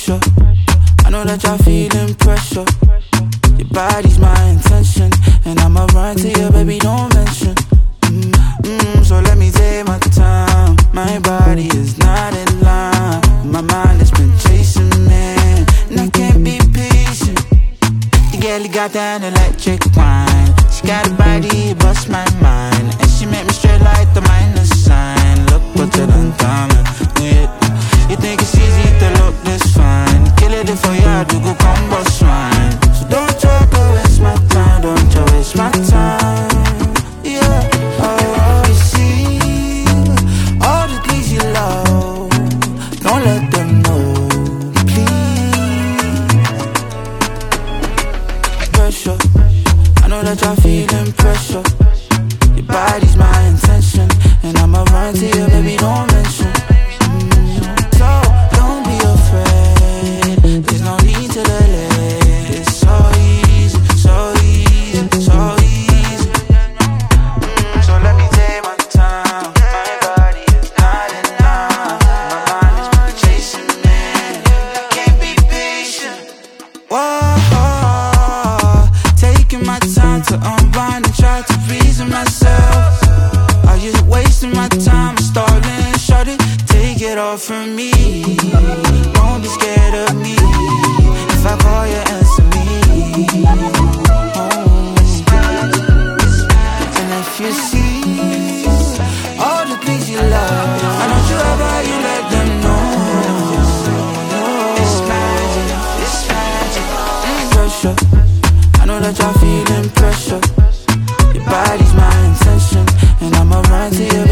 pressure. I know that y'all feeling pressure. Your body's my intention, and I'ma run to you, baby, don't mention. So let me take my time. My body is not in line. My mind has been chasing me, and I can't be patient. The girl got that electric wine. She got a body, it busts my mind, and she make me straight like the minus sign. Look what you done done, yeah. You think it's easy to look this fine? Kill it if I do go combo swine. So don't try to waste my time, don't you waste my time, yeah. Oh, you see all the things you love, don't let them know, please. Pressure, I know that y'all feeling pressure. Your body's my intention, and I'ma run to you, baby, don't mention. So don't be afraid, there's no need to delay. It's so easy, so easy, so easy. So let me take my time. My body is not in line. My mind is been chasing me, I can't be patient. Whoa, taking my time to unwind and try to reason myself. Are you wasting my time, stalling? Shut it, take it off from me. Don't be scared of me. If I call you, answer me. And if you see all the things you love, I don't you ever, you let them know. It's magic, it's magic. Pressure, I know that y'all feeling pressure. Your body's my intention, and I'ma run to you,